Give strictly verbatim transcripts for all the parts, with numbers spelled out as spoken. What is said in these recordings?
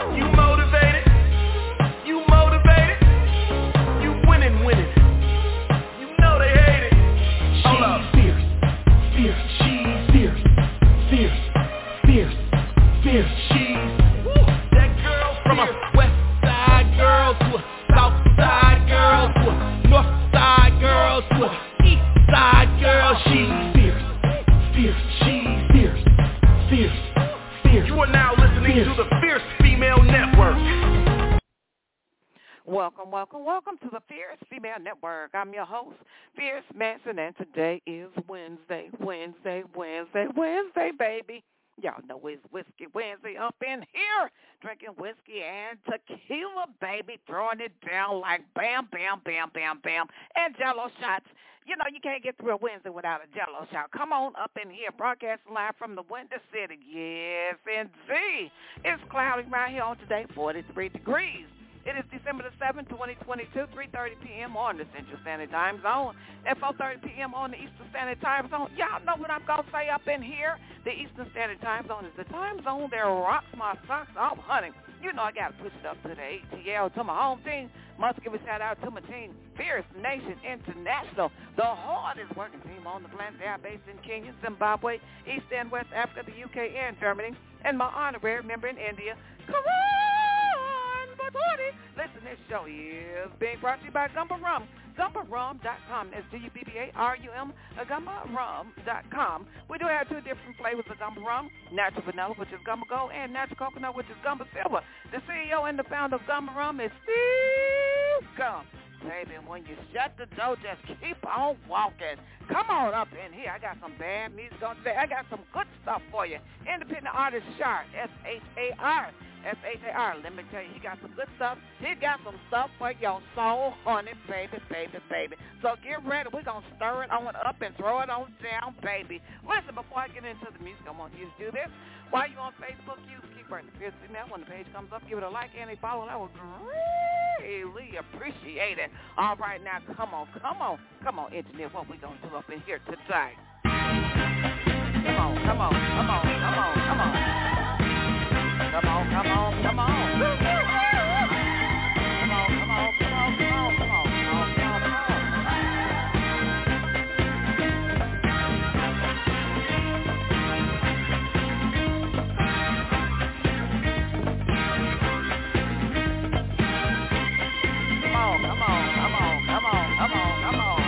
You motivated? You motivated? You winning, winning. You know they hate it. Hold up. Fierce, fierce, she's fierce, fierce, fierce, fierce, she's woo. That girl from a west side girl to a south side girl to a north side girl to a east side girl. She's fierce, fierce, she's fierce, fierce, fierce. You are now listening fierce. To the Fierce Female Network. Welcome, welcome, welcome to the Fierce Female Network. I'm your host, Fierce Manson, and today is Wednesday, Wednesday, Wednesday, Wednesday, baby. Y'all know it's Whiskey Wednesday up in here, drinking whiskey and tequila, baby, throwing it down like bam, bam, bam, bam, bam, and Jello shots. You know, you can't get through a Wednesday without a Jello shot. Come on up in here, broadcasting live from the Windy City. Yes, indeed. It's cloudy right here on today, forty-three degrees. It is December the seventh, twenty twenty-two, three thirty p.m. on the Central Standard Time Zone and four thirty p.m. on the Eastern Standard Time Zone. Y'all know what I'm going to say up in here. The Eastern Standard Time Zone is the time zone that rocks my socks off, honey. You know I got to push it up to the A T L, to my home team. Must give a shout-out to my team, Fierce Nation International, the hardest working team on the planet. They are based in Kenya, Zimbabwe, East and West Africa, the U K, and Germany. And my honorary member in India, Karan Batoni. Listen, this show is being brought to you by Gumba Rum. Gumba Rum dot com. That's G U B B A R U M, Gumba Rum dot com. We do have two different flavors of Gumba Rum, natural vanilla, which is Gumba Gold, and natural coconut, which is Gumba Silver. The C E O and the founder of Gumba Rum is Steve Gum. Baby, when you shut the door, just keep on walking. Come on up in here. I got some bad music on today. I got some good stuff for you. Independent artist Shar, S H A R. S H A R. Let me tell you, he got some good stuff. He got some stuff for your soul, honey, baby, baby, baby. So get ready. We're going to stir it on up and throw it on down, baby. Listen, before I get into the music, I want you to do this. While you're on Facebook, use keyword Fierce Female. When the page comes up, give it a like and a follow. That would greatly appreciate it. All right, now, come on, come on, come on, engineer, what we going to do up in here today? Come on, come on, come on, come on, come on. Come on, come on, come on. Come on, come on, come on, come on, come on, come on, come on, come on. Come on, come on, come on, come on, come on, come on.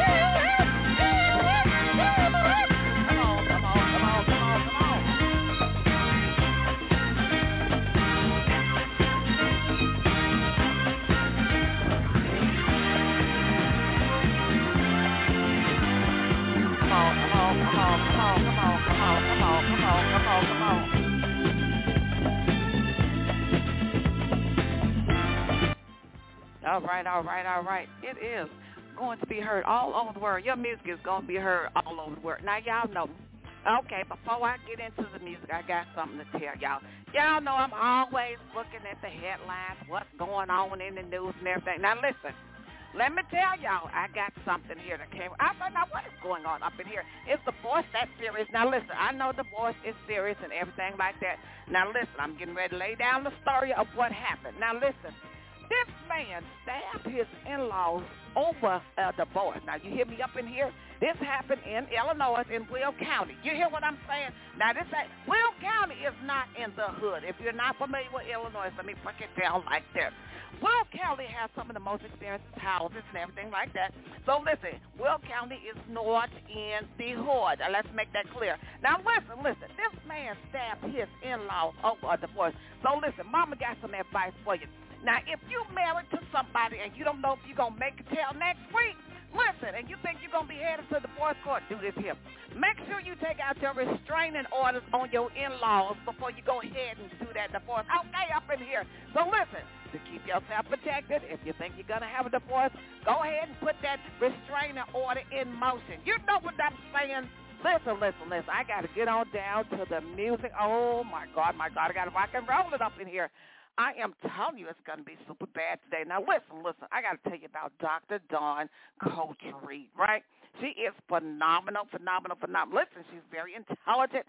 All right, all right, all right. It is going to be heard all over the world. Your music is going to be heard all over the world. Now, y'all know, okay, before I get into the music, I got something to tell y'all. Y'all know I'm always looking at the headlines, what's going on in the news and everything. Now, listen, let me tell y'all, I got something here that came. I thought, now, what is going on up in here? Is divorce that serious? Now, listen, I know divorce is serious and everything like that. Now, listen, I'm getting ready to lay down the story of what happened. Now, listen. This man stabbed his in-laws over a divorce. Now, you hear me up in here? This happened in Illinois, in Will County. You hear what I'm saying? Now, this ain't, Will County is not in the hood. If you're not familiar with Illinois, let me break it down like this. Will County has some of the most expensive houses and everything like that. So, listen, Will County is not in the hood. Now, let's make that clear. Now, listen, listen. This man stabbed his in-laws over a divorce. So, listen, mama got some advice for you. Now, if you're married to somebody and you don't know if you're going to make it till next week, listen, and you think you're going to be headed to the divorce court, do this here. Make sure you take out your restraining orders on your in-laws before you go ahead and do that divorce. Okay, up in here. So listen, to keep yourself protected, if you think you're going to have a divorce, go ahead and put that restraining order in motion. You know what I'm saying? Listen, listen, listen. I got to get on down to the music. Oh, my God, my God. I got to rock and roll it up in here. I am telling you it's going to be super bad today. Now, listen, listen. I got to tell you about Doctor Dawn Coach-Reid, right? She is phenomenal, phenomenal, phenomenal. Listen, she's very intelligent,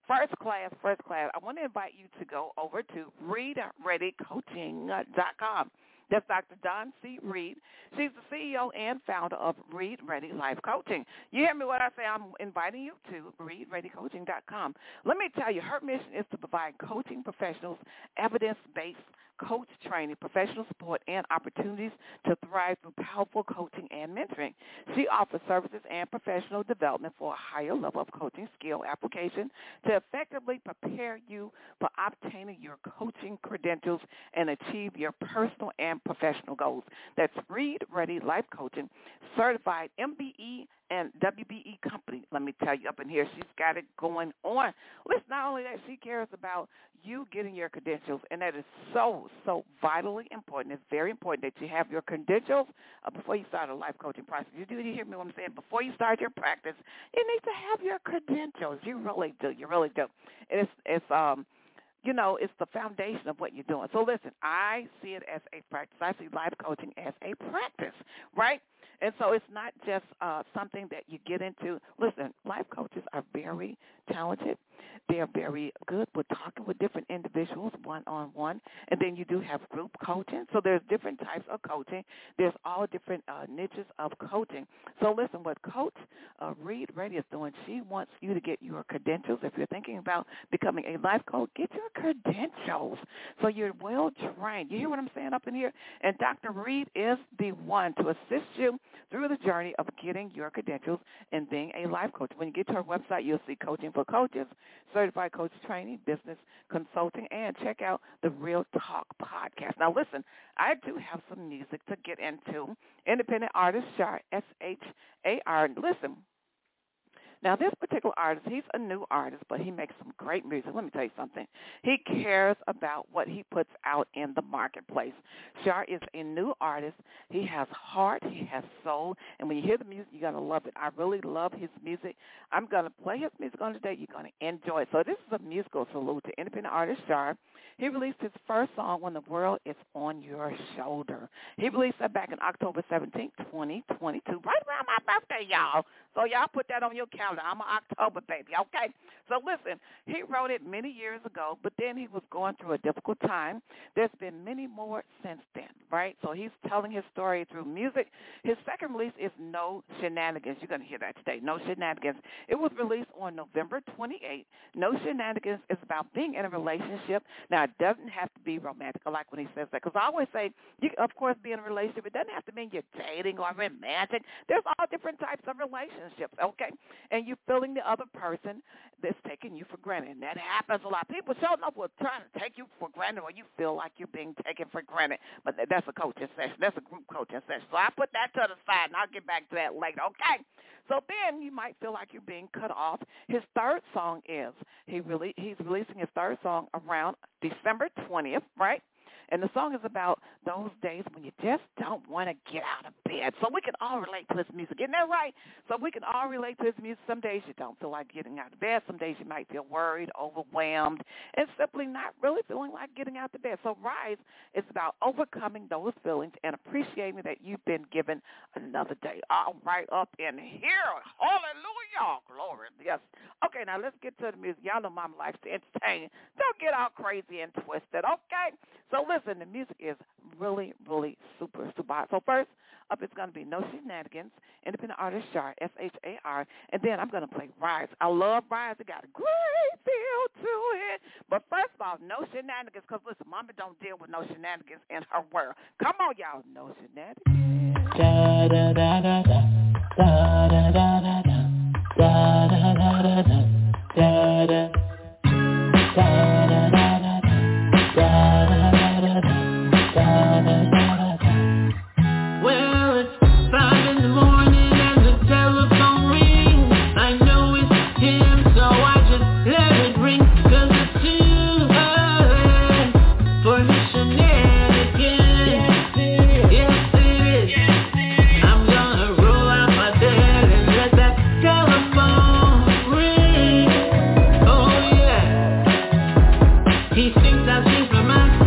First class, first class. I want to invite you to go over to read ready coaching dot com. That's Doctor Dawn C. Reed. She's the C E O and founder of Read Ready Life Coaching. You hear me when I say I'm inviting you to read ready coaching dot com. Let me tell you, her mission is to provide coaching professionals evidence-based coach training, professional support, and opportunities to thrive through powerful coaching and mentoring. She offers services and professional development for a higher level of coaching skill application to effectively prepare you for obtaining your coaching credentials and achieve your personal and professional goals. That's Read Ready Life Coaching, certified M B E and W B E company. Let me tell you, up in here, she's got it going on. Listen, not only that, she cares about you getting your credentials, and that is so, so vitally important. It's very important that you have your credentials uh, before you start a life coaching process. You do you hear me what I'm saying? Before you start your practice, you need to have your credentials. You really do. You really do. And it's, it's um, you know, it's the foundation of what you're doing. So listen, I see it as a practice. I see life coaching as a practice, right? And so it's not just uh, something that you get into. Listen, life coaches are very talented. They are very good with talking with different individuals one-on-one. And then you do have group coaching. So there's different types of coaching. There's all different uh, niches of coaching. So listen, what Coach uh, Read Ready is doing, she wants you to get your credentials. If you're thinking about becoming a life coach, get your credentials so you're well-trained. You hear what I'm saying up in here? And Doctor Reed is the one to assist you through the journey of getting your credentials and being a life coach. When you get to her website, you'll see Coaching for Coaches, Certified Coach Training, Business Consulting, and check out the Real Talk podcast. Now, listen, I do have some music to get into. Independent artist, Shar, S H A R. Listen. Now, this particular artist, he's a new artist, but he makes some great music. Let me tell you something. He cares about what he puts out in the marketplace. Shar is a new artist. He has heart. He has soul. And when you hear the music, you're going to love it. I really love his music. I'm going to play his music on today. You're going to enjoy it. So this is a musical salute to independent artist Shar. He released his first song, When the World is on Your Shoulder. He released that back in October seventeenth, twenty twenty-two, right around my birthday, y'all. So y'all put that on your calendar. I'm an October baby, okay? So listen, he wrote it many years ago, but then he was going through a difficult time. There's been many more since then, right? So he's telling his story through music. His second release is No Shenanigans. You're going to hear that today, No Shenanigans. It was released on November twenty-eighth. No Shenanigans is about being in a relationship. Now, it doesn't have to be romantic. I like when he says that, because I always say, you can, of course, be in a relationship. It doesn't have to mean you're dating or romantic. There's all different types of relationships, okay? And you're feeling the other person that's taking you for granted. And that happens a lot. People show up with trying to take you for granted, or you feel like you're being taken for granted. But that's a coaching session. That's a group coaching session. So I put that to the side, and I'll get back to that later, okay? So then you might feel like you're being cut off. His third song is, he really, he's releasing his third song around December twentieth, right? And the song is about those days when you just don't want to get out of bed. So we can all relate to his music. Isn't that right? So we can all relate to his music. Some days you don't feel like getting out of bed. Some days you might feel worried, overwhelmed, and simply not really feeling like getting out of bed. So Rise is about overcoming those feelings and appreciating that you've been given another day. All right, up in here. Hallelujah. Glory. Yes. Okay, now let's get to the music. Y'all know Mama likes to entertain. Don't get all crazy and twisted, okay? So listen, the music is really, really super, super hot. So first up, it's going to be No Shenanigans, independent artist Shar, S H A R, and then I'm going to play Rise. I love Rise. It got a great feel to it. But first of all, No Shenanigans, because listen, Mama don't deal with no shenanigans in her world. Come on, y'all. No shenanigans. Da da da da da da da da da da da da da da da da. Well, it's five in the morning and the telephone rings. I know it's him, so I just let it ring. Cause it's too early for his shenanigans. Yes, it is. I'm gonna roll out my bed and let that telephone ring. Oh yeah. He thinks I've changed my mind.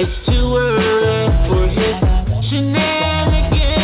It's too early for his shenanigans.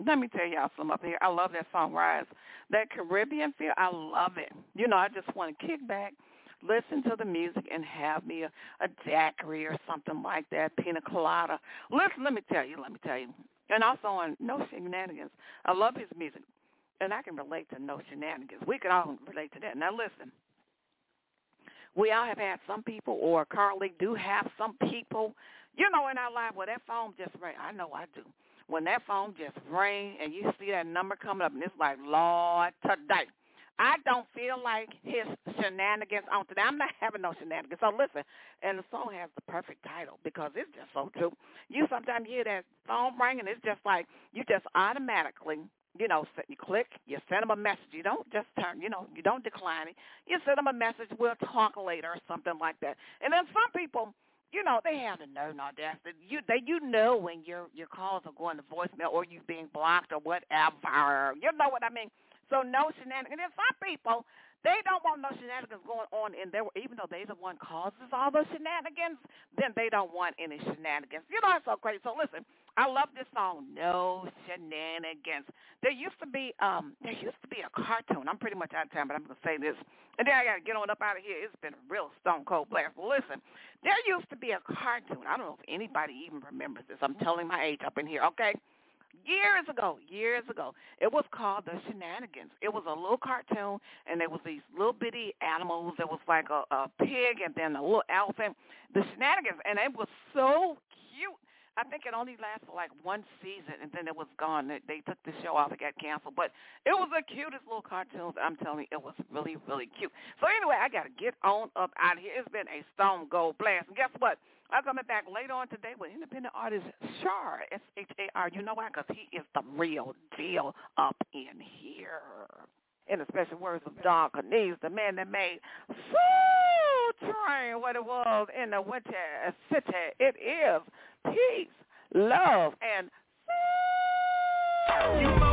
let me tell y'all something up here. I love that song, Rise. That Caribbean feel, I love it. You know, I just want to kick back, listen to the music, and have me a, a daiquiri or something like that, pina colada. Listen, let me tell you, let me tell you. And also on No Shenanigans. I love his music, and I can relate to No Shenanigans. We can all relate to that. Now, listen. We all have had some people, or Carly do have some people, you know, in our life where that phone just rang. I know I do. When that phone just rang and you see that number coming up, and it's like, Lord, today. I don't feel like his shenanigans on today. I'm not having no shenanigans. So listen, and the song has the perfect title because it's just so true. You sometimes hear that phone ringing, it's just like you just automatically, you know, you click, you send them a message. You don't just turn, you know, you don't decline it. You send them a message, we'll talk later or something like that. And then some people, you know, they have the nerve and audacity. You, they, you know when your your calls are going to voicemail or you being blocked or whatever. You know what I mean? So no shenanigans. And then some people, they don't want no shenanigans going on in their, even though they the one causes all those shenanigans, then they don't want any shenanigans. You know, it's so crazy. So listen, I love this song, No Shenanigans. There used to be, um, there used to be a cartoon. I'm pretty much out of time, but I'm going to say this. And then I got to get on up out of here. It's been a real stone cold blast. Well, listen, there used to be a cartoon. I don't know if anybody even remembers this. I'm telling my age up in here, okay? Years ago, years ago, it was called The Shenanigans. It was a little cartoon, and there was these little bitty animals. There was like a, a pig and then a little elephant. The Shenanigans, and it was so cute. I think it only lasted for like one season, and then it was gone. They, they took the show off. It got canceled. But it was the cutest little cartoons. I'm telling you, it was really, really cute. So anyway, I got to get on up out of here. It's been a stone cold blast. And guess what? I'm coming back later on today with independent artist Shar, S H A R. You know why? Because he is the real deal up in here. In the special words of Don Cornelius, the man that made Soul Train what it was in the winter city. It is peace, love, and soul.